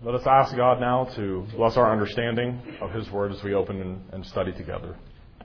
Let us ask God now to bless our understanding of His Word as we open and study together.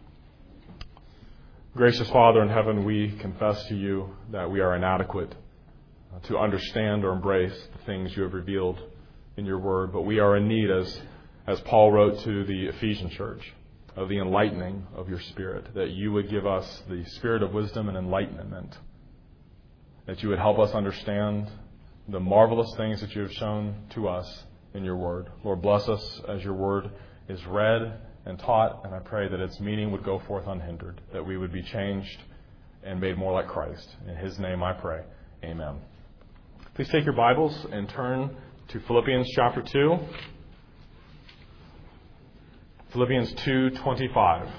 Gracious Father in heaven, we confess to you that we are inadequate to understand or embrace the things you have revealed in your Word, but we are in need, as Paul wrote to the Ephesian church, of the enlightening of your Spirit, that you would give us the spirit of wisdom and enlightenment, that you would help us understand the marvelous things that you have shown to us in your Word. Lord, bless us as your Word is read and taught, and I pray that its meaning would go forth unhindered, that we would be changed and made more like Christ. In His name I pray. Amen. Please take your Bibles and turn to Philippians chapter 2. Philippians 2:25.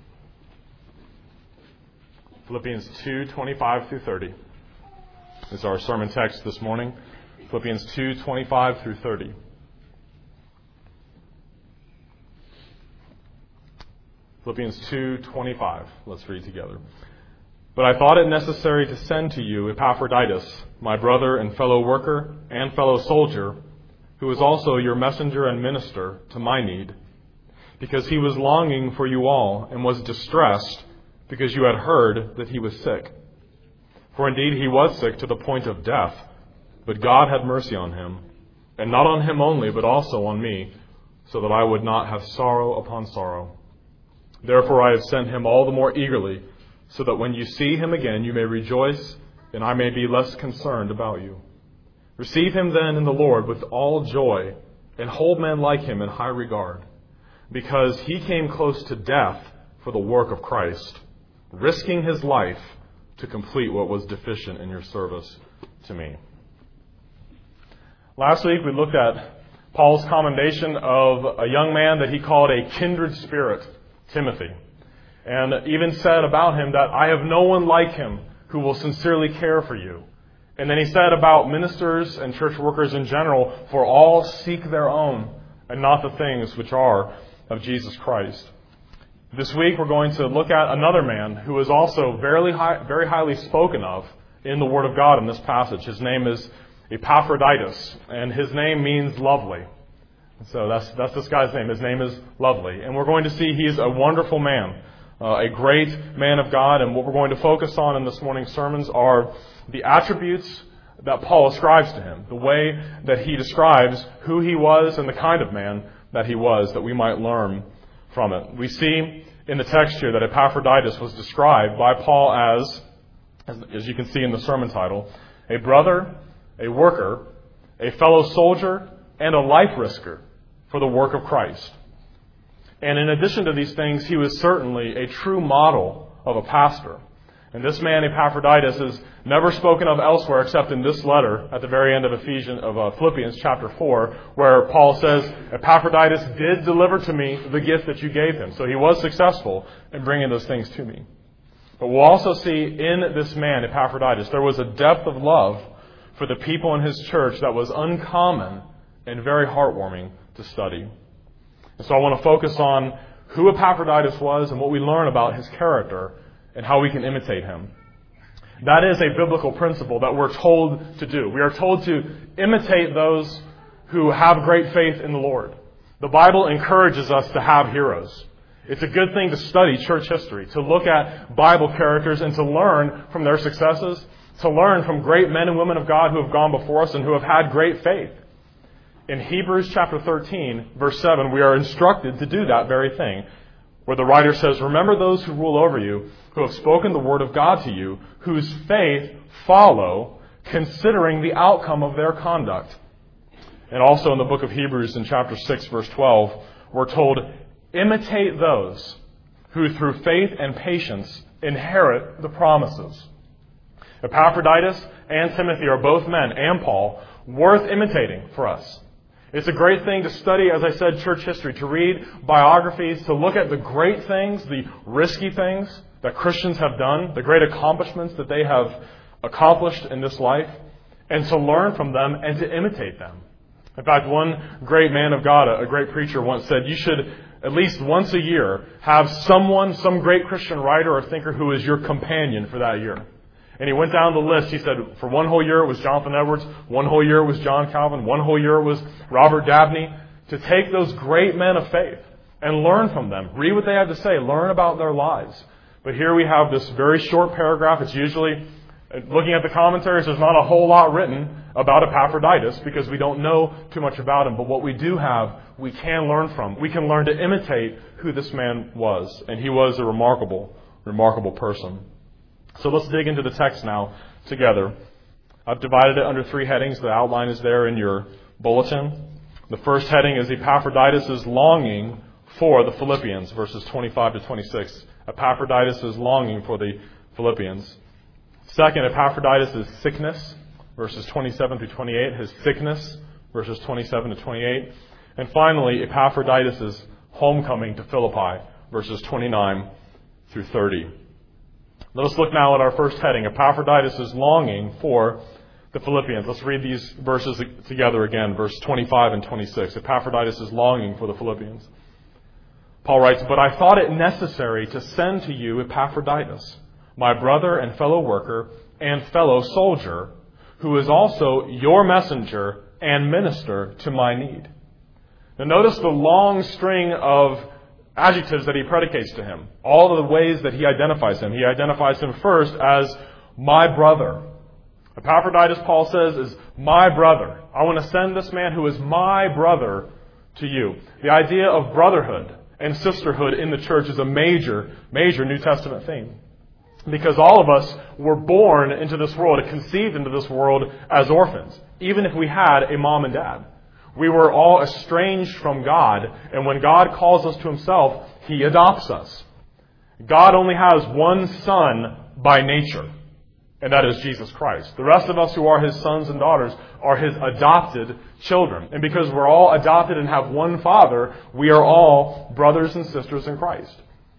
Philippians 2:25 through 30 is our sermon text this morning. Philippians 2:25 through 30. Philippians 2:25. Let's read together. But I thought it necessary to send to you Epaphroditus, my brother and fellow worker and fellow soldier, who is also your messenger and minister to my need, because he was longing for you all and was distressed because you had heard that he was sick. For indeed he was sick to the point of death, but God had mercy on him, and not on him only, but also on me, so that I would not have sorrow upon sorrow. Therefore I have sent him all the more eagerly, so that when you see him again you may rejoice, and I may be less concerned about you. Receive him then in the Lord with all joy, and hold men like him in high regard, because he came close to death for the work of Christ, risking his life to complete what was deficient in your service to me. Last week we looked at Paul's commendation of a young man that he called a kindred spirit, Timothy, and even said about him that I have no one like him who will sincerely care for you. And then he said about ministers and church workers in general, for all seek their own and not the things which are of Jesus Christ. This week we're going to look at another man who is also very highly spoken of in the Word of God in this passage. His name is Epaphroditus, and his name means lovely. So that's this guy's name. His name is Lovely. And we're going to see he's a wonderful man, a great man of God. And what we're going to focus on in this morning's sermons are the attributes that Paul ascribes to him, the way that he describes who he was and the kind of man that he was, that we might learn from it. We see in the text here that Epaphroditus was described by Paul as you can see in the sermon title, a brother, a worker, a fellow soldier, and a life risker for the work of Christ. And in addition to these things, he was certainly a true model of a pastor. And this man, Epaphroditus, is never spoken of elsewhere except in this letter at the very end of Philippians chapter 4, where Paul says, Epaphroditus did deliver to me the gift that you gave him. So he was successful in bringing those things to me. But we'll also see in this man, Epaphroditus, there was a depth of love for the people in his church that was uncommon and very heartwarming to study. And so I want to focus on who Epaphroditus was and what we learn about his character and how we can imitate him. That is a biblical principle that we're told to do. We are told to imitate those who have great faith in the Lord. The Bible encourages us to have heroes. It's a good thing to study church history, to look at Bible characters and to learn from their successes, to learn from great men and women of God who have gone before us and who have had great faith. In Hebrews chapter 13, verse 7, we are instructed to do that very thing, where the writer says, remember those who rule over you, who have spoken the word of God to you, whose faith follow, considering the outcome of their conduct. And also in the book of Hebrews in chapter 6, verse 12, we're told, imitate those who through faith and patience inherit the promises. Epaphroditus and Timothy are both men, and Paul, worth imitating for us. It's a great thing to study, as I said, church history, to read biographies, to look at the great things, the risky things that Christians have done, the great accomplishments that they have accomplished in this life, and to learn from them and to imitate them. In fact, one great man of God, a great preacher once said, you should at least once a year have some great Christian writer or thinker who is your companion for that year. And he went down the list. He said for one whole year it was Jonathan Edwards, one whole year it was John Calvin, one whole year it was Robert Dabney. To take those great men of faith and learn from them. Read what they have to say. Learn about their lives. But here we have this very short paragraph. It's usually, looking at the commentaries, there's not a whole lot written about Epaphroditus because we don't know too much about him. But what we do have, we can learn from. We can learn to imitate who this man was. And he was a remarkable person. So let's dig into the text now together. I've divided it under 3 headings. The outline is there in your bulletin. The first heading is Epaphroditus' longing for the Philippians, verses 25 to 26. Epaphroditus' longing for the Philippians. Second, Epaphroditus' sickness, verses 27 through 28. His sickness, verses 27 to 28. And finally, Epaphroditus' homecoming to Philippi, verses 29 through 30. Let us look now at our first heading, Epaphroditus' longing for the Philippians. Let's read these verses together again, verse 25 and 26. Epaphroditus' longing for the Philippians. Paul writes, "But I thought it necessary to send to you Epaphroditus, my brother and fellow worker and fellow soldier, who is also your messenger and minister to my need." Now notice the long string of adjectives that he predicates to him. All of the ways that he identifies him. He identifies him first as my brother. Epaphroditus, Paul says, is my brother. I want to send this man who is my brother to you. The idea of brotherhood and sisterhood in the church is a major New Testament theme. Because all of us were born into this world, conceived into this world as orphans, even if we had a mom and dad. We were all estranged from God, and when God calls us to himself, he adopts us. God only has one son by nature, and that is Jesus Christ. The rest of us who are his sons and daughters are his adopted children. And because we're all adopted and have one Father, we are all brothers and sisters in Christ.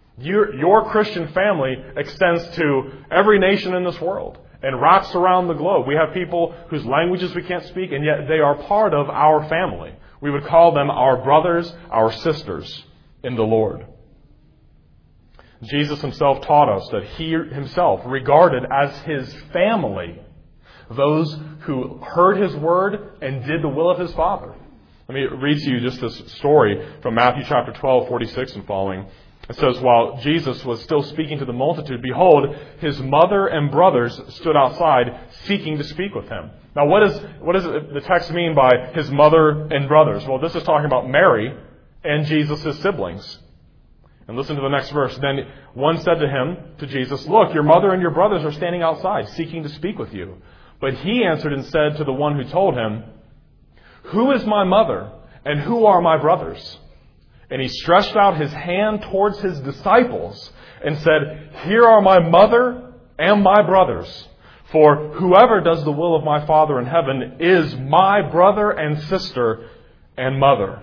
Your Christian family extends to every nation in this world and wraps around the globe. We have people whose languages we can't speak, and yet they are part of our family. We would call them our brothers, our sisters in the Lord. Jesus himself taught us that he himself regarded as his family those who heard his word and did the will of his Father. Let me read to you just this story from Matthew chapter 12, 46 and following. It says, "While Jesus was still speaking to the multitude, behold, his mother and brothers stood outside seeking to speak with him." Now, what does the text mean by his mother and brothers? Well, this is talking about Mary and Jesus' siblings. And listen to the next verse. "Then one said to him, to Jesus, 'Look, your mother and your brothers are standing outside, seeking to speak with you.' But he answered and said to the one who told him, 'Who is my mother and who are my brothers?' And he stretched out his hand towards his disciples and said, 'Here are my mother and my brothers. For whoever does the will of my Father in heaven is my brother and sister and mother.'"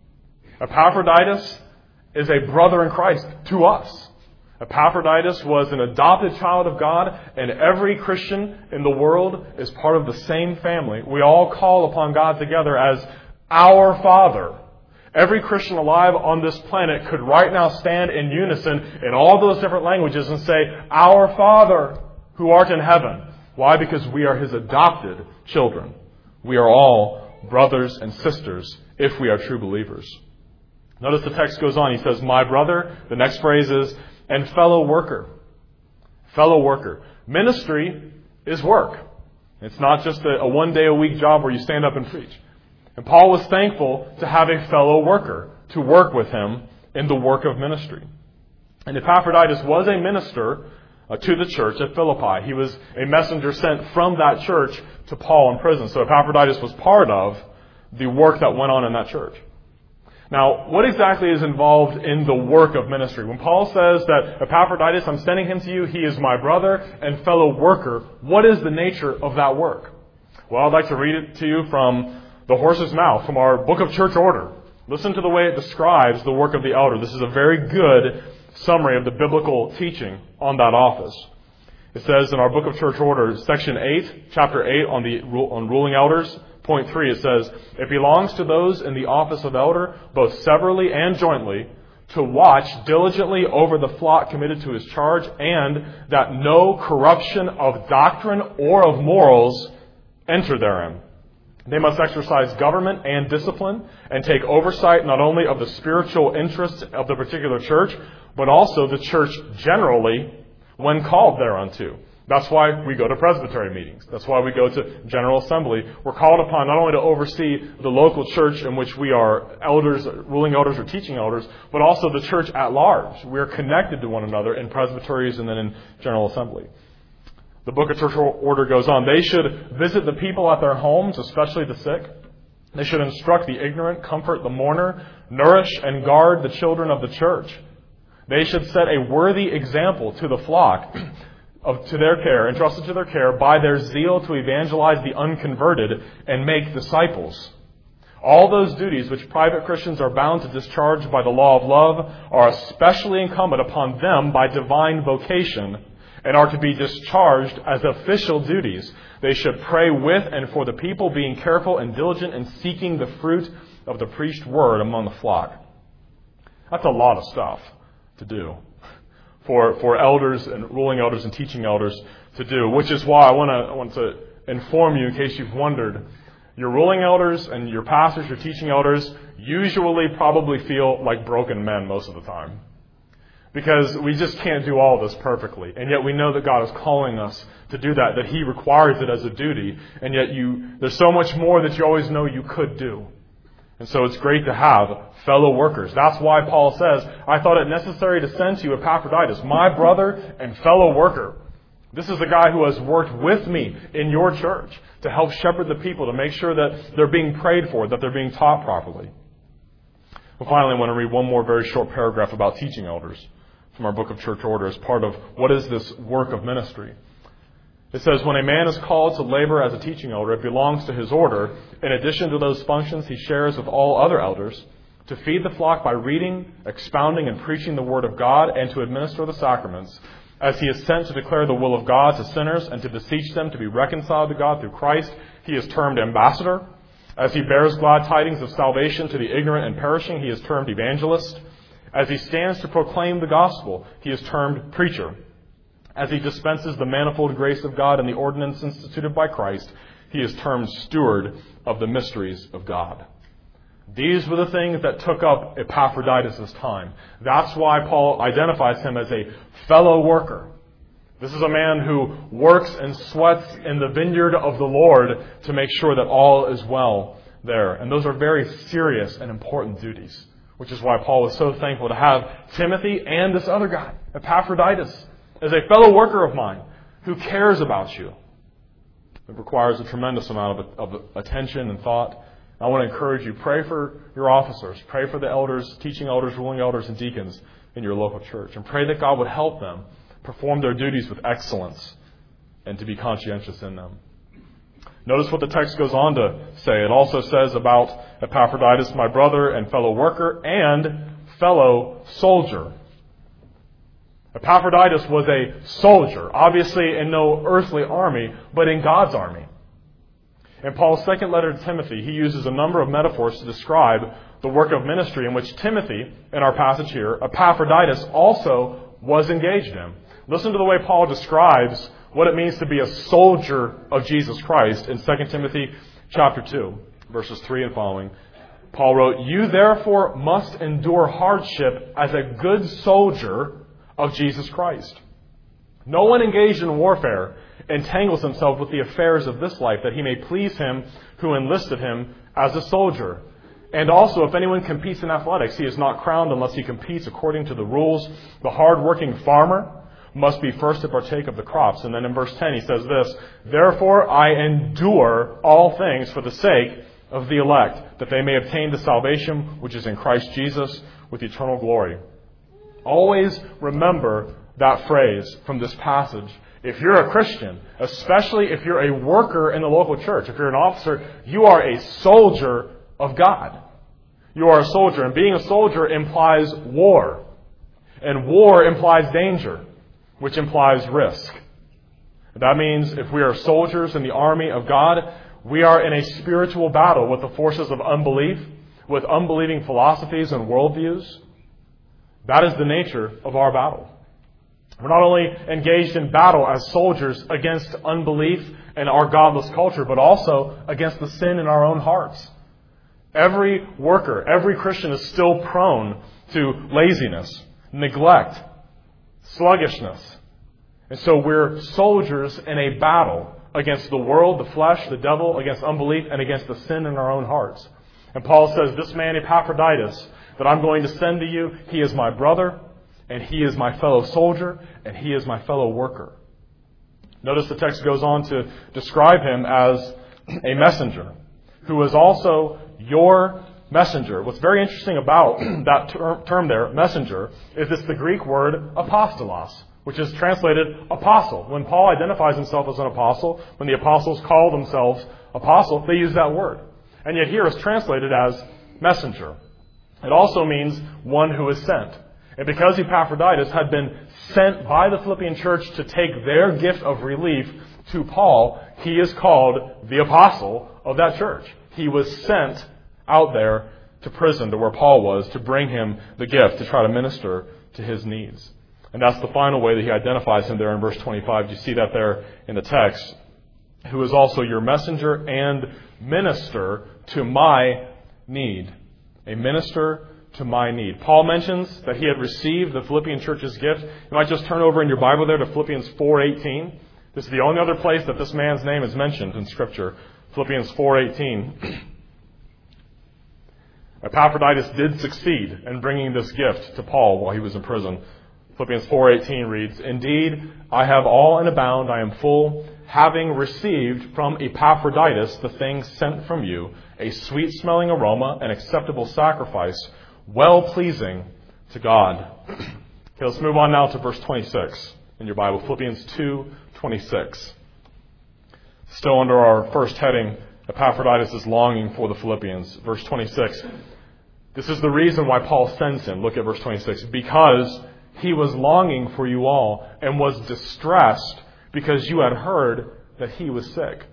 Epaphroditus is a brother in Christ to us. Epaphroditus was an adopted child of God, and every Christian in the world is part of the same family. We all call upon God together as our Father. Every Christian alive on this planet could right now stand in unison in all those different languages and say, "Our Father who art in heaven." Why? Because we are his adopted children. We are all brothers and sisters if we are true believers. Notice the text goes on. He says, "My brother." The next phrase is, "and fellow worker." Fellow worker. Ministry is work. It's not just a one-day-a-week job where you stand up and preach. And Paul was thankful to have a fellow worker to work with him in the work of ministry. And Epaphroditus was a minister to the church at Philippi. He was a messenger sent from that church to Paul in prison. So Epaphroditus was part of the work that went on in that church. Now, what exactly is involved in the work of ministry? When Paul says that Epaphroditus, I'm sending him to you, he is my brother and fellow worker, what is the nature of that work? Well, I'd like to read it to you from the horse's mouth, from our Book of Church Order. Listen to the way it describes the work of the elder. This is a very good summary of the biblical teaching on that office. It says in our Book of Church Order, section 8, chapter 8 on ruling elders, point 3, it says, "It belongs to those in the office of elder, both severally and jointly, to watch diligently over the flock committed to his charge, and that no corruption of doctrine or of morals enter therein. They must exercise government and discipline and take oversight not only of the spiritual interests of the particular church, but also the church generally when called thereunto. That's why we go to presbytery meetings. That's why we go to General Assembly. We're called upon not only to oversee the local church in which we are elders, ruling elders or teaching elders, but also the church at large. We are connected to one another in presbyteries and then in General Assembly. The Book of Church Order goes on. They should visit the people at their homes, especially the sick. They should instruct the ignorant, comfort the mourner, nourish and guard the children of the church. They should set a worthy example to the flock to their care, entrusted to their care, by their zeal to evangelize the unconverted and make disciples. All those duties which private Christians are bound to discharge by the law of love are especially incumbent upon them by divine vocation and are to be discharged as official duties. They should pray with and for the people, being careful and diligent in seeking the fruit of the preached word among the flock. That's a lot of stuff to do for elders and ruling elders and teaching elders to do, which is why I want to inform you, in case you've wondered, your ruling elders and your pastors, your teaching elders, usually probably feel like broken men most of the time. Because we just can't do all this perfectly. And yet we know that God is calling us to do that He requires it as a duty. And yet there's so much more that you always know you could do. And so it's great to have fellow workers. That's why Paul says, I thought it necessary to send to you Epaphroditus, my brother and fellow worker. This is a guy who has worked with me in your church to help shepherd the people, to make sure that they're being prayed for, that they're being taught properly. Well, finally, I want to read one more very short paragraph about teaching elders from our Book of Church Order as part of what is this work of ministry. It says, when a man is called to labor as a teaching elder, it belongs to his order, in addition to those functions he shares with all other elders, to feed the flock by reading, expounding, and preaching the Word of God, and to administer the sacraments, as he is sent to declare the will of God to sinners and to beseech them to be reconciled to God through Christ. He is termed ambassador. As he bears glad tidings of salvation to the ignorant and perishing, he is termed evangelist. As he stands to proclaim the gospel, he is termed preacher. As he dispenses the manifold grace of God and the ordinance instituted by Christ, he is termed steward of the mysteries of God. These were the things that took up Epaphroditus' time. That's why Paul identifies him as a fellow worker. This is a man who works and sweats in the vineyard of the Lord to make sure that all is well there. And those are very serious and important duties, which is why Paul was so thankful to have Timothy and this other guy, Epaphroditus, as a fellow worker of mine who cares about you. It requires a tremendous amount of attention and thought. I want to encourage you, pray for your officers, pray for the elders, teaching elders, ruling elders, and deacons in your local church, and pray that God would help them perform their duties with excellence and to be conscientious in them. Notice what the text goes on to say. It also says about Epaphroditus, my brother and fellow worker and fellow soldier. Epaphroditus was a soldier, obviously in no earthly army, but in God's army. In Paul's second letter to Timothy, he uses a number of metaphors to describe the work of ministry in which Timothy, in our passage here, Epaphroditus also was engaged in. Listen to the way Paul describes what it means to be a soldier of Jesus Christ in 2 Timothy chapter 2, verses 3 and following. Paul wrote, "You therefore must endure hardship as a good soldier of Jesus Christ. No one engaged in warfare entangles himself with the affairs of this life, that he may please him who enlisted him as a soldier. And also, if anyone competes in athletics, he is not crowned unless he competes according to the rules. The hard-working farmer must be first to partake of the crops." And then in verse 10 he says this, "Therefore I endure all things for the sake of the elect, that they may obtain the salvation which is in Christ Jesus with eternal glory." Always remember that phrase from this passage. If you're a Christian, especially if you're a worker in the local church, if you're an officer, you are a soldier of God. You are a soldier, and being a soldier implies war. And war implies danger, which implies risk. That means if we are soldiers in the army of God, we are in a spiritual battle with the forces of unbelief, with unbelieving philosophies and worldviews. That is the nature of our battle. We're not only engaged in battle as soldiers against unbelief and our godless culture, but also against the sin in our own hearts. Every worker, every Christian is still prone to laziness, neglect, sluggishness. And so we're soldiers in a battle against the world, the flesh, the devil, against unbelief, and against the sin in our own hearts. And Paul says, this man Epaphroditus that I'm going to send to you, he is my brother, and he is my fellow soldier, and he is my fellow worker. Notice the text goes on to describe him as a messenger, who is also your messenger. What's very interesting about that term there, messenger, is it's the Greek word apostolos, which is translated apostle. When Paul identifies himself as an apostle, when the apostles call themselves apostle, they use that word. And yet here it's translated as messenger. It also means one who is sent. And because Epaphroditus had been sent by the Philippian church to take their gift of relief to Paul, he is called the apostle of that church. He was sent out there to prison, to where Paul was, to bring him the gift, to try to minister to his needs. And that's the final way that he identifies him there in verse 25. You see that there in the text. Who is also your messenger and minister to my need. A minister to my need. Paul mentions that he had received the Philippian church's gift. You might just turn over in your Bible there to Philippians 4:18. This is the only other place that this man's name is mentioned in Scripture. Philippians 4:18. Epaphroditus did succeed in bringing this gift to Paul while he was in prison. Philippians 4:18 reads, Indeed, I have all and abound, I am full, having received from Epaphroditus the things sent from you, a sweet-smelling aroma, an acceptable sacrifice, well-pleasing to God. Okay, let's move on now to verse 26 in your Bible, Philippians 2:26. Still under our first heading, Epaphroditus is longing for the Philippians. Verse 26. This is the reason why Paul sends him. Look at verse 26. Because he was longing for you all and was distressed because you had heard that he was sick.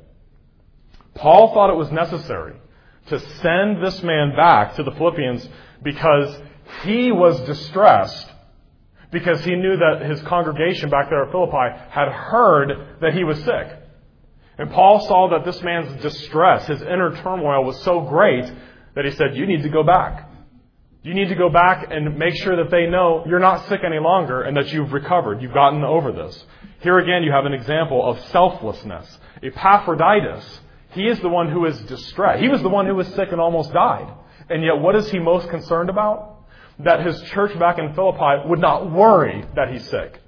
Paul thought it was necessary to send this man back to the Philippians because he was distressed, because he knew that his congregation back there at Philippi had heard that he was sick. And Paul saw that this man's distress, his inner turmoil, was so great that he said, you need to go back. You need to go back and make sure that they know you're not sick any longer and that you've recovered. You've gotten over this. Here again, you have an example of selflessness. Epaphroditus, he is the one who is distressed. He was the one who was sick and almost died. And yet, what is he most concerned about? That his church back in Philippi would not worry that he's sick.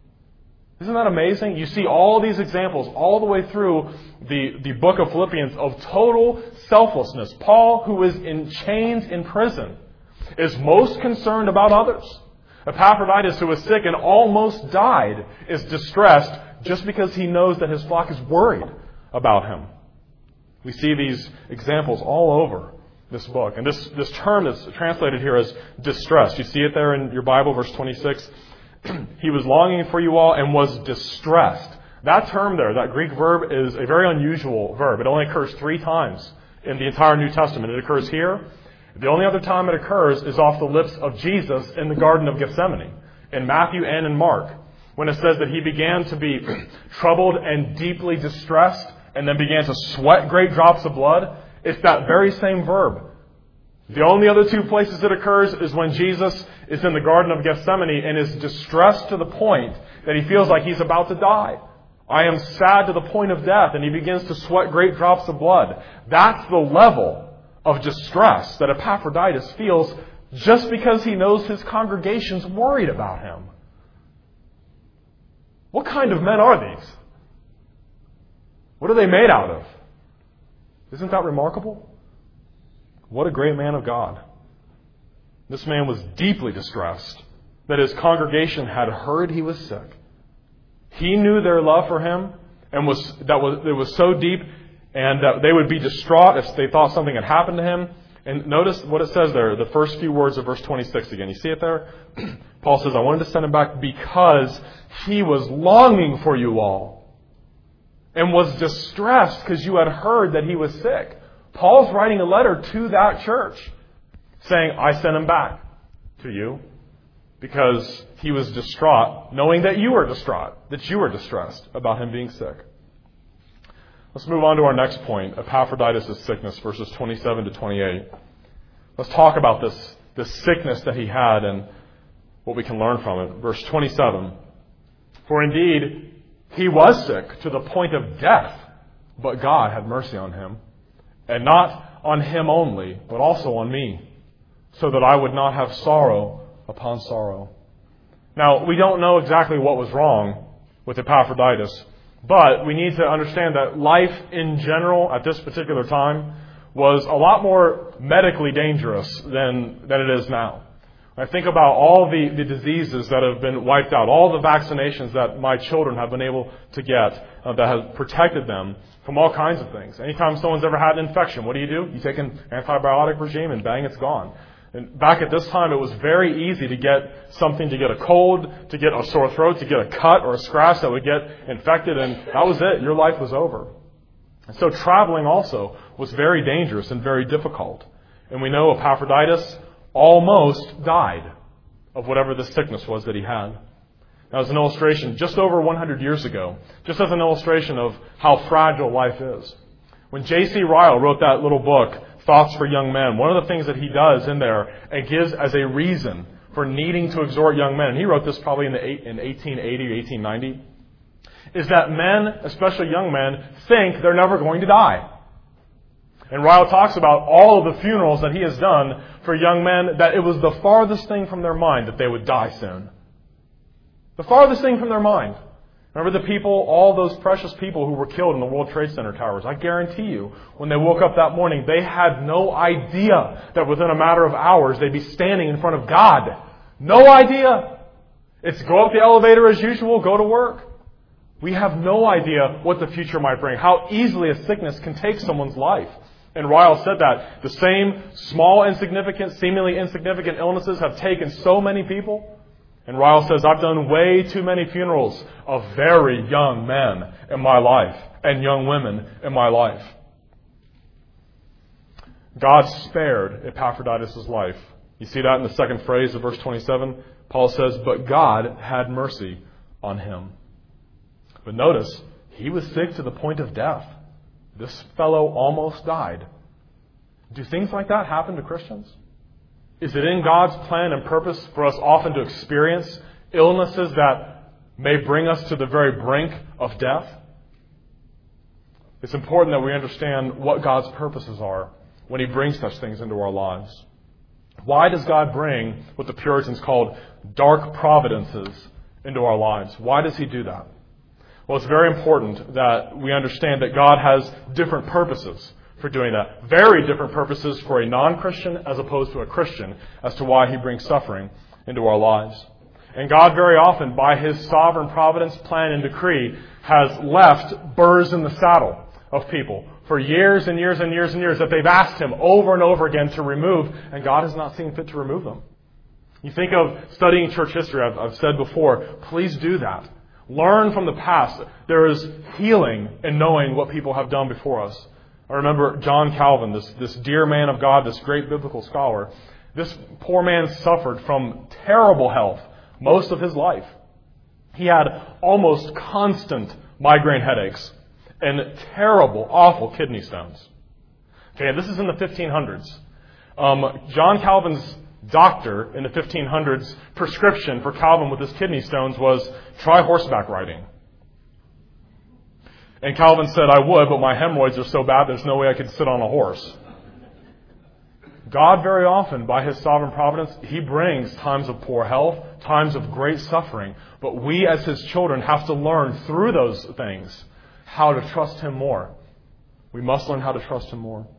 Isn't that amazing? You see all these examples all the way through the book of Philippians of total selflessness. Paul, who is in chains in prison, is most concerned about others. Epaphroditus, who was sick and almost died, is distressed just because he knows that his flock is worried about him. We see these examples all over this book. And this term is translated here as distress. You see it there in your Bible, verse 26. He was longing for you all and was distressed. That term there, that Greek verb, is a very unusual verb. It only occurs 3 times in the entire New Testament. It occurs here. The only other time it occurs is off the lips of Jesus in the Garden of Gethsemane, in Matthew and in Mark, when it says that he began to be troubled and deeply distressed and then began to sweat great drops of blood. It's that very same verb. The only other 2 places it occurs is when Jesus is in the Garden of Gethsemane and is distressed to the point that he feels like he's about to die. I am sad to the point of death, and he begins to sweat great drops of blood. That's the level of distress that Epaphroditus feels just because he knows his congregation's worried about him. What kind of men are these? What are they made out of? Isn't that remarkable? What a great man of God. This man was deeply distressed that his congregation had heard he was sick. He knew their love for him and it was so deep, and that they would be distraught if they thought something had happened to him. And notice what it says there, the first few words of verse 26 again. You see it there? Paul says, I wanted to send him back because he was longing for you all and was distressed because you had heard that he was sick. Paul's writing a letter to that church saying, I sent him back to you because he was distraught, knowing that you were distraught, that you were distressed about him being sick. Let's move on to our next point, Epaphroditus' sickness, verses 27 to 28. Let's talk about this sickness that he had and what we can learn from it. Verse 27, for indeed he was sick to the point of death, but God had mercy on him, and not on him only, but also on me, so that I would not have sorrow upon sorrow. Now, we don't know exactly what was wrong with Epaphroditus, but we need to understand that life in general at this particular time was a lot more medically dangerous than it is now. I think about all the diseases that have been wiped out, all the vaccinations that my children have been able to get that have protected them from all kinds of things. Anytime someone's ever had an infection, what do? You take an antibiotic regime and bang, it's gone. And back at this time, it was very easy to get something, to get a cold, to get a sore throat, to get a cut or a scratch that would get infected, and that was it. Your life was over. And so traveling also was very dangerous and very difficult. And we know Epaphroditus almost died of whatever the sickness was that he had. Now, as an illustration, just over 100 years ago, just as an illustration of how fragile life is, when J.C. Ryle wrote that little book, Thoughts for Young Men, one of the things that he does in there and gives as a reason for needing to exhort young men, and he wrote this probably in 1880 or 1890, is that men, especially young men, think they're never going to die. And Ryle talks about all of the funerals that he has done for young men, that it was the farthest thing from their mind that they would die soon. The farthest thing from their mind. Remember the people, all those precious people who were killed in the World Trade Center towers. I guarantee you, when they woke up that morning, they had no idea that within a matter of hours they'd be standing in front of God. No idea. It's go up the elevator as usual, go to work. We have no idea what the future might bring, how easily a sickness can take someone's life. And Ryle said that the same small, insignificant, seemingly insignificant illnesses have taken so many people. And Ryle says, I've done way too many funerals of very young men in my life and young women in my life. God spared Epaphroditus' life. You see that in the second phrase of verse 27? Paul says, but God had mercy on him. But notice, he was sick to the point of death. This fellow almost died. Do things like that happen to Christians? Is it in God's plan and purpose for us often to experience illnesses that may bring us to the very brink of death? It's important that we understand what God's purposes are when He brings such things into our lives. Why does God bring what the Puritans called dark providences into our lives? Why does He do that? Well, it's very important that we understand that God has different purposes for doing that. Very different purposes for a non-Christian as opposed to a Christian as to why He brings suffering into our lives. And God very often, by His sovereign providence, plan, and decree, has left burrs in the saddle of people for years and years and years and years that they've asked Him over and over again to remove, and God has not seen fit to remove them. You think of studying church history, I've said before, please do that. Learn from the past. There is healing in knowing what people have done before us. I remember John Calvin, this dear man of God, this great biblical scholar. This poor man suffered from terrible health most of his life. He had almost constant migraine headaches and terrible, awful kidney stones. Okay, this is in the 1500s. John Calvin's doctor in the 1500s prescription for Calvin with his kidney stones was try horseback riding. And Calvin said, I would, but my hemorrhoids are so bad there's no way I could sit on a horse. God very often, by His sovereign providence, He brings times of poor health, times of great suffering. But we as His children have to learn through those things how to trust Him more. We must learn how to trust Him more.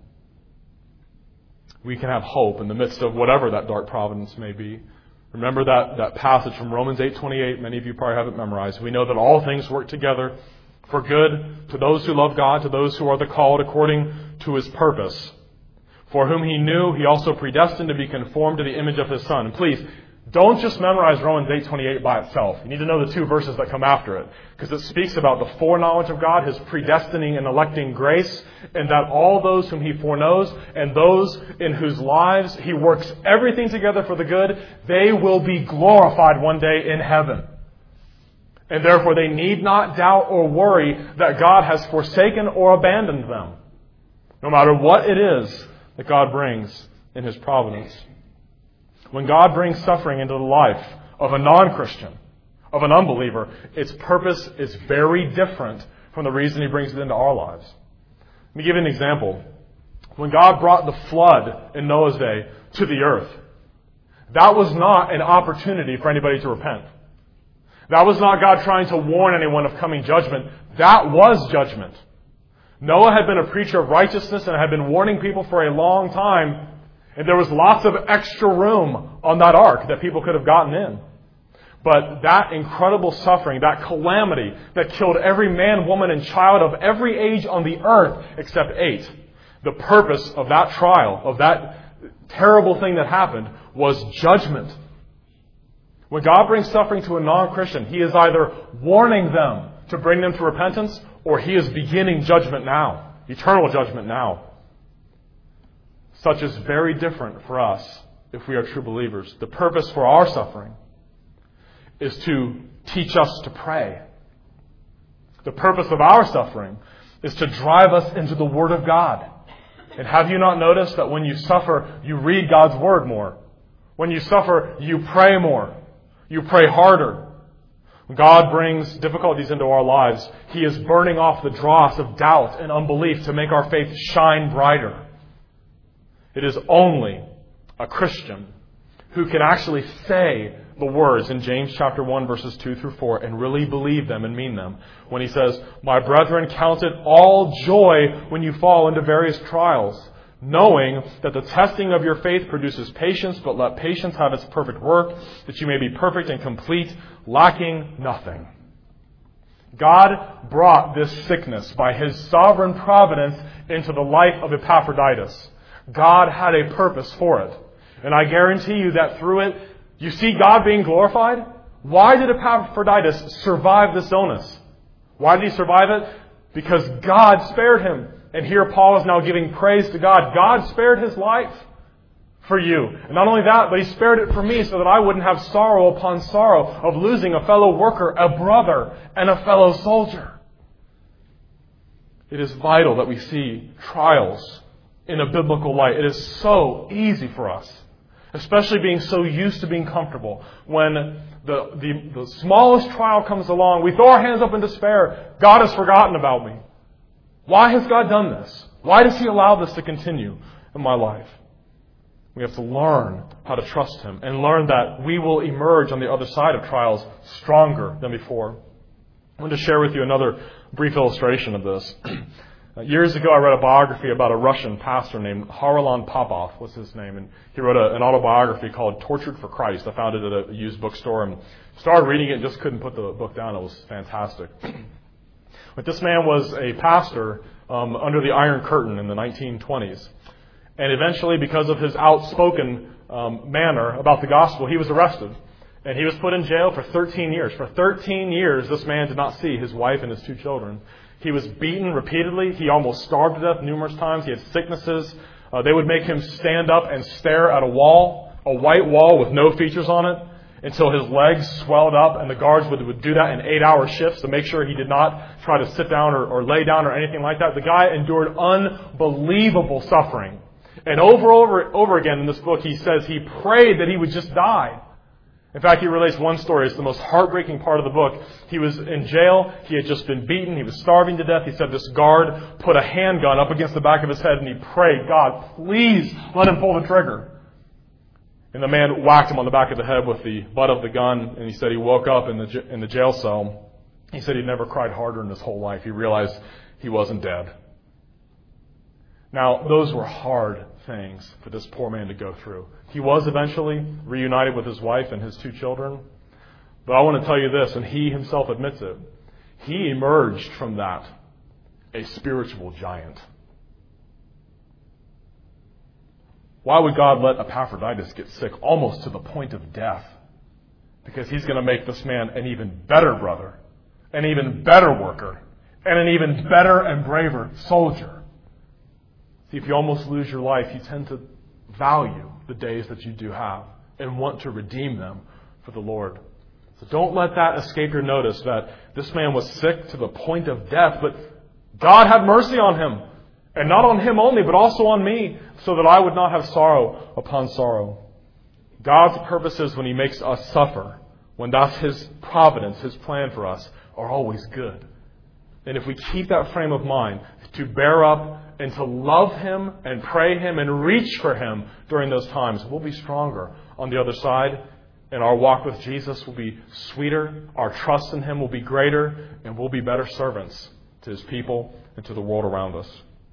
We can have hope in the midst of whatever that dark providence may be. Remember that passage from Romans 8:28. Many of you probably have it memorized. We know that all things work together for good to those who love God, to those who are the called according to His purpose. For whom He knew, He also predestined to be conformed to the image of His Son. And please, Don't just memorize Romans 8:28 by itself. You need to know the two verses that come after it, because it speaks about the foreknowledge of God, His predestining and electing grace, and that all those whom He foreknows and those in whose lives He works everything together for the good, they will be glorified one day in heaven. And therefore they need not doubt or worry that God has forsaken or abandoned them, no matter what it is that God brings in His providence. When God brings suffering into the life of a non-Christian, of an unbeliever, its purpose is very different from the reason He brings it into our lives. Let me give you an example. When God brought the flood in Noah's day to the earth, that was not an opportunity for anybody to repent. That was not God trying to warn anyone of coming judgment. That was judgment. Noah had been a preacher of righteousness and had been warning people for a long time. And there was lots of extra room on that ark that people could have gotten in. But that incredible suffering, that calamity that killed every man, woman, and child of every age on the earth except 8, the purpose of that trial, of that terrible thing that happened, was judgment. When God brings suffering to a non-Christian, He is either warning them to bring them to repentance, or He is beginning judgment now, eternal judgment now. Such is very different for us if we are true believers. The purpose for our suffering is to teach us to pray. The purpose of our suffering is to drive us into the Word of God. And have you not noticed that when you suffer, you read God's Word more? When you suffer, you pray more. You pray harder. When God brings difficulties into our lives, He is burning off the dross of doubt and unbelief to make our faith shine brighter. It is only a Christian who can actually say the words in James chapter 1 verses 2 through 4 and really believe them and mean them. When he says, "My brethren, count it all joy when you fall into various trials, knowing that the testing of your faith produces patience, but let patience have its perfect work, that you may be perfect and complete, lacking nothing." God brought this sickness by His sovereign providence into the life of Epaphroditus. God had a purpose for it. And I guarantee you that through it, you see God being glorified. Why did Epaphroditus survive this illness? Why did he survive it? Because God spared him. And here Paul is now giving praise to God. God spared his life for you. And not only that, but He spared it for me so that I wouldn't have sorrow upon sorrow of losing a fellow worker, a brother, and a fellow soldier. It is vital that we see trials in a biblical light. It is so easy for us, especially being so used to being comfortable. When the smallest trial comes along, we throw our hands up in despair. God has forgotten about me. Why has God done this? Why does He allow this to continue in my life? We have to learn how to trust Him and learn that we will emerge on the other side of trials stronger than before. I want to share with you another brief illustration of this. Years ago, I read a biography about a Russian pastor named Harlan Popov, was his name, and he wrote an autobiography called Tortured for Christ. I found it at a used bookstore and started reading it and just couldn't put the book down. It was fantastic. But this man was a pastor under the Iron Curtain in the 1920s. And eventually, because of his outspoken manner about the gospel, he was arrested. And he was put in jail for 13 years. For 13 years, this man did not see his wife and his 2 children. He was beaten repeatedly. He almost starved to death numerous times. He had sicknesses. They would make him stand up and stare at a wall, a white wall with no features on it, until his legs swelled up, and the guards would do that in 8-hour shifts to make sure he did not try to sit down or lay down or anything like that. The guy endured unbelievable suffering. And over again in this book, he says he prayed that he would just die. In fact, he relates one story. It's the most heartbreaking part of the book. He was in jail. He had just been beaten. He was starving to death. He said this guard put a handgun up against the back of his head and he prayed, "God, please let him pull the trigger." And the man whacked him on the back of the head with the butt of the gun, and he said he woke up in the jail cell. He said he'd never cried harder in his whole life. He realized he wasn't dead. Now, those were hard things for this poor man to go through. He was eventually reunited with his wife and his 2 children. But I want to tell you this, and he himself admits it. He emerged from that a spiritual giant. Why would God let Epaphroditus get sick almost to the point of death because He's going to make this man an even better brother, an even better worker, and an even better and braver soldier. See, if you almost lose your life, you tend to value the days that you do have and want to redeem them for the Lord. So don't let that escape your notice, that this man was sick to the point of death, but God had mercy on him. And not on him only, but also on me, so that I would not have sorrow upon sorrow. God's purposes when He makes us suffer, when that's His providence, His plan for us, are always good. And if we keep that frame of mind to bear up and to love Him and pray Him and reach for Him during those times, we'll be stronger on the other side. And our walk with Jesus will be sweeter. Our trust in Him will be greater. And we'll be better servants to His people and to the world around us.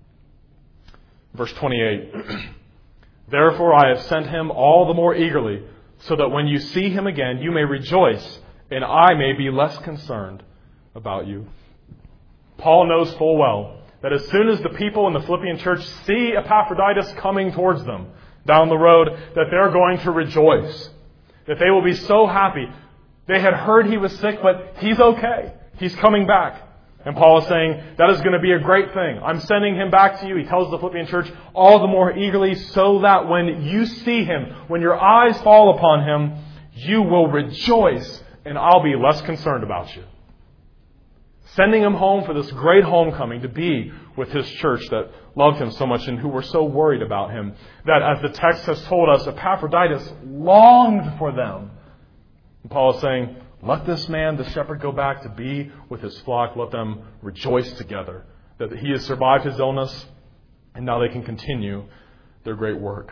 Verse 28, Therefore I have sent him all the more eagerly, so that when you see him again, you may rejoice, and I may be less concerned about you. Paul knows full well that as soon as the people in the Philippian church see Epaphroditus coming towards them down the road, that they're going to rejoice, that they will be so happy. They had heard he was sick, but he's okay. He's coming back. And Paul is saying, that is going to be a great thing. I'm sending him back to you. He tells the Philippian church all the more eagerly, so that when you see him, when your eyes fall upon him, you will rejoice, and I'll be less concerned about you. Sending him home for this great homecoming to be with his church that loved him so much and who were so worried about him, that as the text has told us, Epaphroditus longed for them. And Paul is saying, let this man, the shepherd, go back to be with his flock. Let them rejoice together that he has survived his illness and now they can continue their great work.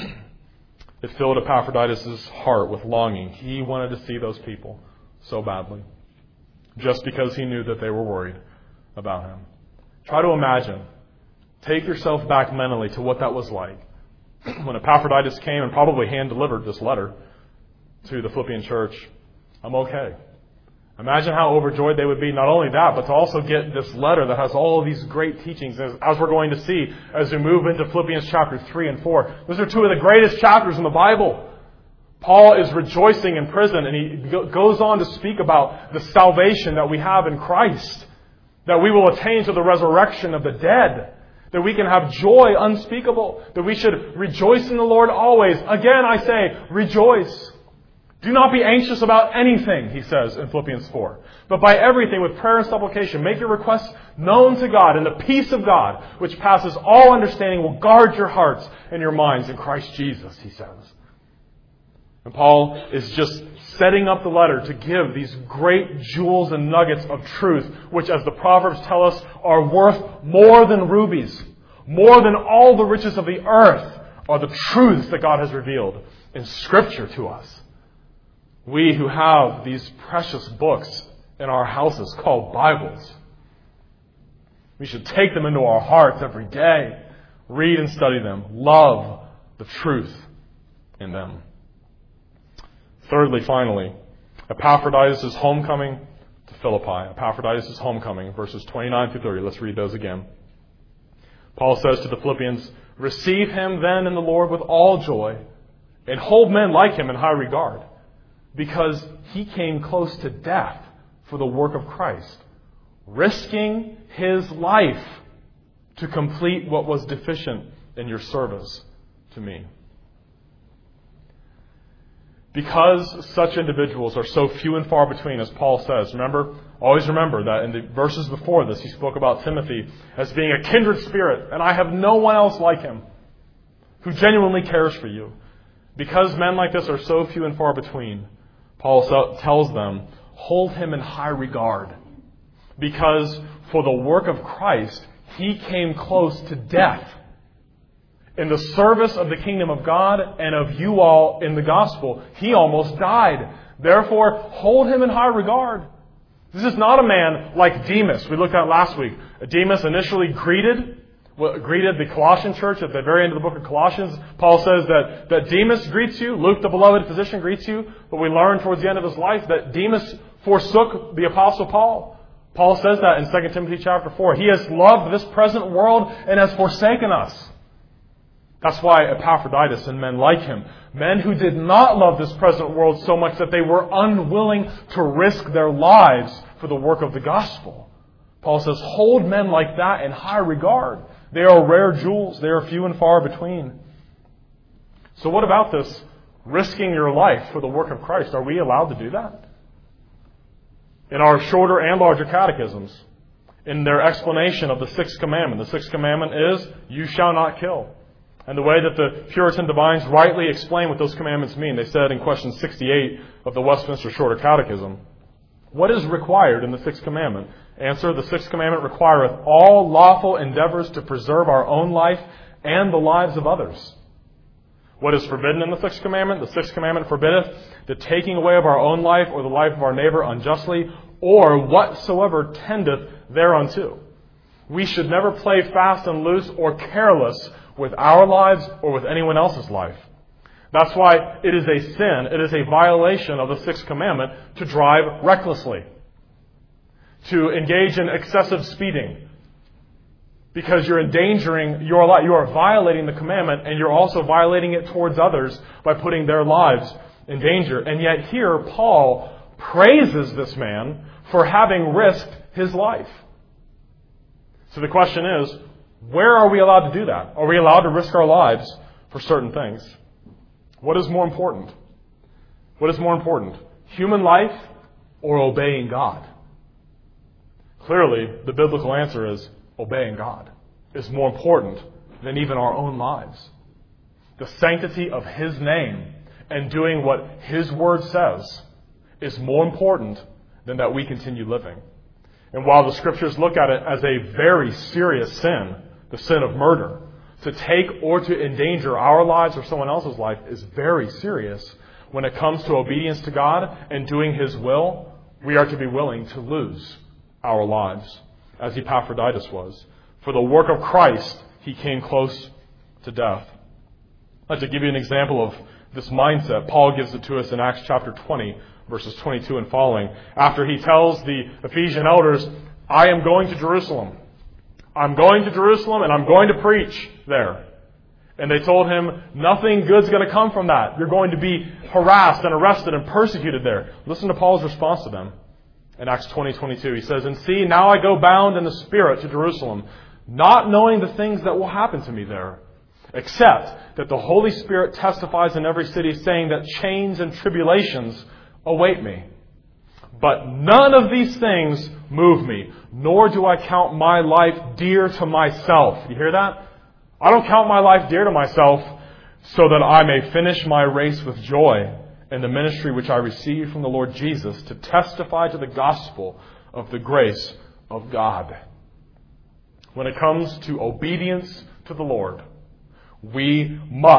It filled Epaphroditus' heart with longing. He wanted to see those people so badly, just because he knew that they were worried about him. Try to imagine. Take yourself back mentally to what that was like when Epaphroditus came and probably hand-delivered this letter to the Philippian church. I'm okay. Imagine how overjoyed they would be, not only that, but to also get this letter that has all of these great teachings, as we're going to see as we move into Philippians chapter 3 and 4. Those are two of the greatest chapters in the Bible. Paul is rejoicing in prison, and he goes on to speak about the salvation that we have in Christ, that we will attain to the resurrection of the dead, that we can have joy unspeakable, that we should rejoice in the Lord always. Again, I say, rejoice. Do not be anxious about anything, he says in Philippians 4. But by everything, with prayer and supplication, make your requests known to God, and the peace of God, which passes all understanding, will guard your hearts and your minds in Christ Jesus, he says. And Paul is just setting up the letter to give these great jewels and nuggets of truth, which, as the Proverbs tell us, are worth more than rubies, more than all the riches of the earth, are the truths that God has revealed in Scripture to us. We who have these precious books in our houses called Bibles, we should take them into our hearts every day, read and study them, love the truth in them. Thirdly, finally, Epaphroditus' homecoming to Philippi. Epaphroditus' homecoming, verses 29 through 30. Let's read those again. Paul says to the Philippians, receive him then in the Lord with all joy, and hold men like him in high regard, because he came close to death for the work of Christ, risking his life to complete what was deficient in your service to me. Because such individuals are so few and far between, as Paul says, always remember that in the verses before this, he spoke about Timothy as being a kindred spirit, and I have no one else like him who genuinely cares for you. Because men like this are so few and far between, Paul tells them, hold him in high regard. Because for the work of Christ, he came close to death in the service of the kingdom of God and of you all in the gospel. He almost died. Therefore, hold him in high regard. This is not a man like Demas, we looked at last week. Demas initially greeted the Colossian church at the very end of the book of Colossians. Paul says that Demas greets you. Luke, the beloved physician, greets you. But we learn towards the end of his life that Demas forsook the Apostle Paul. Paul says that in 2 Timothy chapter 4. He has loved this present world and has forsaken us. That's why Epaphroditus and men like him, men who did not love this present world so much that they were unwilling to risk their lives for the work of the gospel. Paul says, hold men like that in high regard. They are rare jewels. They are few and far between. So what about this risking your life for the work of Christ? Are we allowed to do that? In our shorter and larger catechisms, in their explanation of the sixth commandment, the sixth commandment is, you shall not kill. And the way that the Puritan divines rightly explain what those commandments mean, they said in question 68 of the Westminster Shorter Catechism, what is required in the sixth commandment? Answer, the sixth commandment requireth all lawful endeavors to preserve our own life and the lives of others. What is forbidden in the sixth commandment? The sixth commandment forbiddeth the taking away of our own life or the life of our neighbor unjustly, or whatsoever tendeth thereunto. We should never play fast and loose or careless with our lives or with anyone else's life. That's why it is a sin, it is a violation of the sixth commandment to drive recklessly, to engage in excessive speeding, because you're endangering your life. You are violating the commandment, and you're also violating it towards others by putting their lives in danger. And yet here, Paul praises this man for having risked his life. So the question is, where are we allowed to do that? Are we allowed to risk our lives for certain things? What is more important? What is more important? Human life or obeying God? Clearly, the biblical answer is obeying God is more important than even our own lives. The sanctity of His name and doing what His Word says is more important than that we continue living. And while the Scriptures look at it as a very serious sin, the sin of murder, to take or to endanger our lives or someone else's life is very serious. When it comes to obedience to God and doing His will, we are to be willing to lose our lives, as Epaphroditus was. For the work of Christ, he came close to death. I'd like to give you an example of this mindset. Paul gives it to us in Acts chapter 20, verses 22 and following. After he tells the Ephesian elders, I am going to Jerusalem. I'm going to Jerusalem and I'm going to preach there. And they told him, nothing good's going to come from that. You're going to be harassed and arrested and persecuted there. Listen to Paul's response to them. In Acts 20:22, he says, and see, now I go bound in the Spirit to Jerusalem, not knowing the things that will happen to me there, except that the Holy Spirit testifies in every city, saying that chains and tribulations await me. But none of these things move me, nor do I count my life dear to myself. You hear that? I don't count my life dear to myself so that I may finish my race with joy in the ministry which I received from the Lord Jesus to testify to the gospel of the grace of God. When it comes to obedience to the Lord, we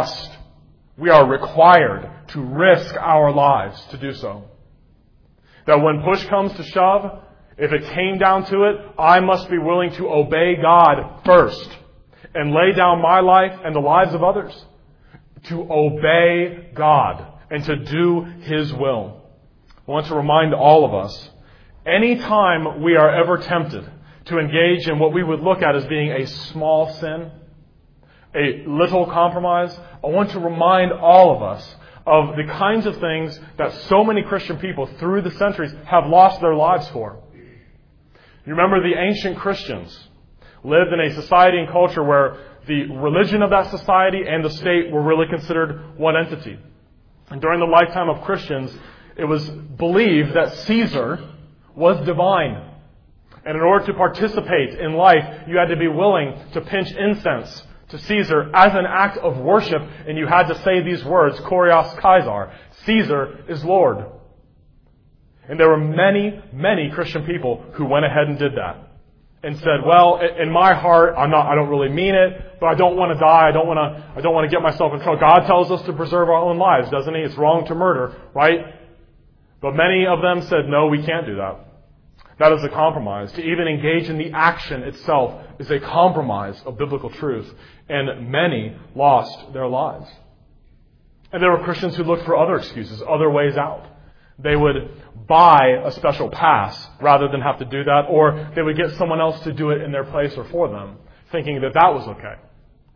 are required to risk our lives to do so. That when push comes to shove, if it came down to it, I must be willing to obey God first and lay down my life and the lives of others to obey God and to do His will. I want to remind all of us, anytime we are ever tempted to engage in what we would look at as being a small sin, a little compromise, I want to remind all of us of the kinds of things that so many Christian people through the centuries have lost their lives for. You remember the ancient Christians lived in a society and culture where the religion of that society and the state were really considered one entity. And during the lifetime of Christians, it was believed that Caesar was divine. And in order to participate in life, you had to be willing to pinch incense to Caesar as an act of worship, and you had to say these words, Kurios Kaisar, Caesar is Lord. And there were many, many Christian people who went ahead and did that. And said, well, in my heart, I don't really mean it, but I don't want to die. I don't want to get myself in trouble. God tells us to preserve our own lives, doesn't He? It's wrong to murder, right? But many of them said, no, we can't do that. That is a compromise. To even engage in the action itself is a compromise of biblical truth. And many lost their lives. And there were Christians who looked for other excuses, other ways out. They would buy a special pass rather than have to do that, or they would get someone else to do it in their place or for them, thinking that that was okay.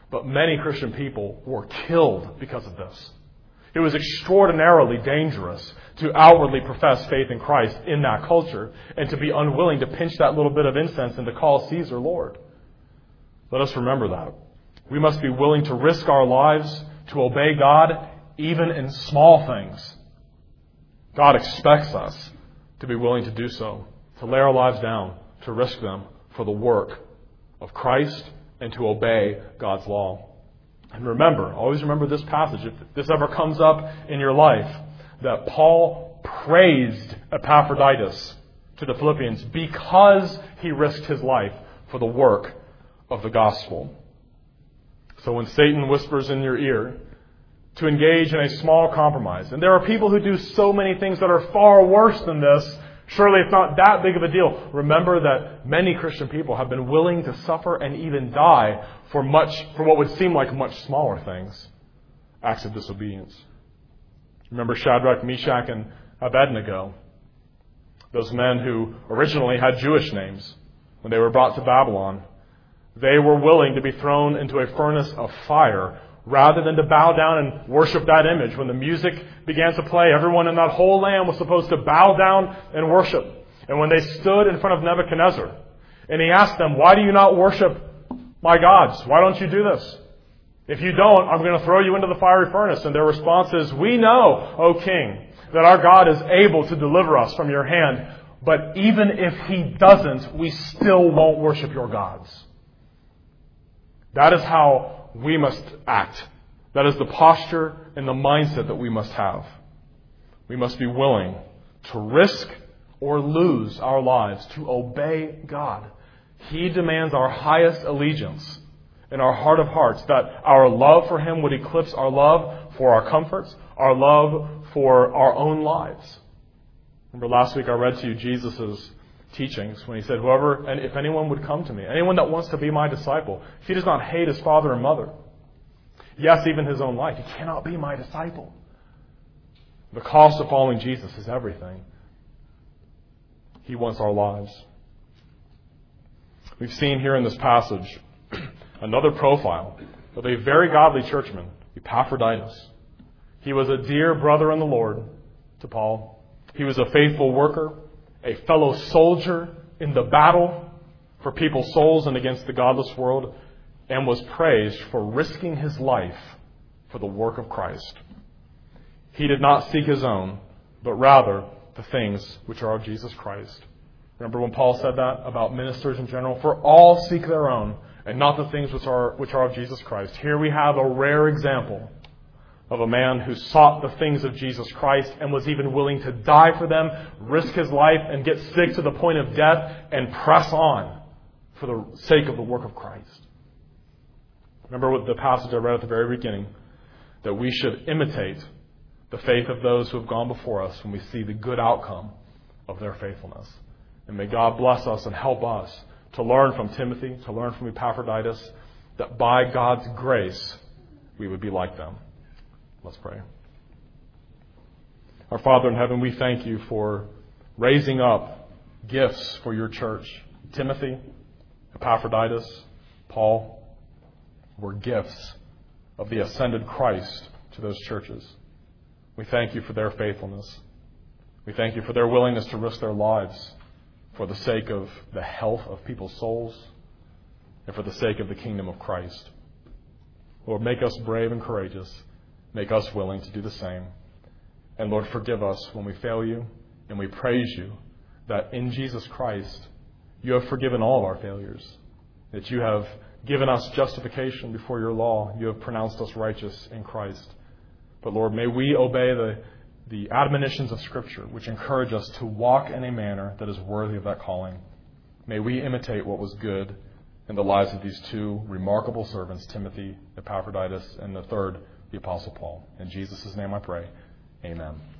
But many Christian people were killed because of this. It was extraordinarily dangerous to outwardly profess faith in Christ in that culture and to be unwilling to pinch that little bit of incense and to call Caesar Lord. Let us remember that. We must be willing to risk our lives to obey God even in small things. God expects us to be willing to do so, to lay our lives down, to risk them for the work of Christ and to obey God's law. And remember, always remember this passage, if this ever comes up in your life, that Paul praised Epaphroditus to the Philippians because he risked his life for the work of the gospel. So when Satan whispers in your ear to engage in a small compromise, and there are people who do so many things that are far worse than this, surely it's not that big of a deal. Remember that many Christian people have been willing to suffer and even die for what would seem like much smaller things, acts of disobedience. Remember Shadrach, Meshach, and Abednego, those men who originally had Jewish names when they were brought to Babylon. They were willing to be thrown into a furnace of fire rather than to bow down and worship that image. When the music began to play, everyone in that whole land was supposed to bow down and worship. And when they stood in front of Nebuchadnezzar, and he asked them, "Why do you not worship my gods? Why don't you do this? If you don't, I'm going to throw you into the fiery furnace." And their response is, "We know, O king, that our God is able to deliver us from your hand. But even if he doesn't, we still won't worship your gods." That is how we must act. That is the posture and the mindset that we must have. We must be willing to risk or lose our lives to obey God. He demands our highest allegiance in our heart of hearts, that our love for Him would eclipse our love for our comforts, our love for our own lives. Remember last week I read to you Jesus' teachings when He said, and if anyone would come to me, anyone that wants to be my disciple, if he does not hate his father and mother, yes, even his own life, he cannot be my disciple. The cost of following Jesus is everything. He wants our lives. We've seen here in this passage another profile of a very godly churchman, Epaphroditus. He was a dear brother in the Lord to Paul. He was a faithful worker, a fellow soldier in the battle for people's souls and against the godless world, and was praised for risking his life for the work of Christ. He did not seek his own, but rather the things which are of Jesus Christ. Remember when Paul said that about ministers in general? For all seek their own, and not the things which are of Jesus Christ. Here we have a rare example of a man who sought the things of Jesus Christ and was even willing to die for them, risk his life, and get sick to the point of death, and press on for the sake of the work of Christ. Remember what the passage I read at the very beginning, that we should imitate the faith of those who have gone before us when we see the good outcome of their faithfulness. And may God bless us and help us to learn from Timothy, to learn from Epaphroditus, that by God's grace we would be like them. Let's pray. Our Father in heaven, we thank you for raising up gifts for your church. Timothy, Epaphroditus, Paul were gifts of the ascended Christ to those churches. We thank you for their faithfulness. We thank you for their willingness to risk their lives for the sake of the health of people's souls and for the sake of the kingdom of Christ. Lord, make us brave and courageous. Make us willing to do the same. And Lord, forgive us when we fail you, and we praise you that in Jesus Christ you have forgiven all of our failures, that you have given us justification before your law. You have pronounced us righteous in Christ. But Lord, may we obey the admonitions of Scripture, which encourage us to walk in a manner that is worthy of that calling. May we imitate what was good in the lives of these two remarkable servants, Timothy, Epaphroditus, and the third, the Apostle Paul. In Jesus' name I pray. Amen.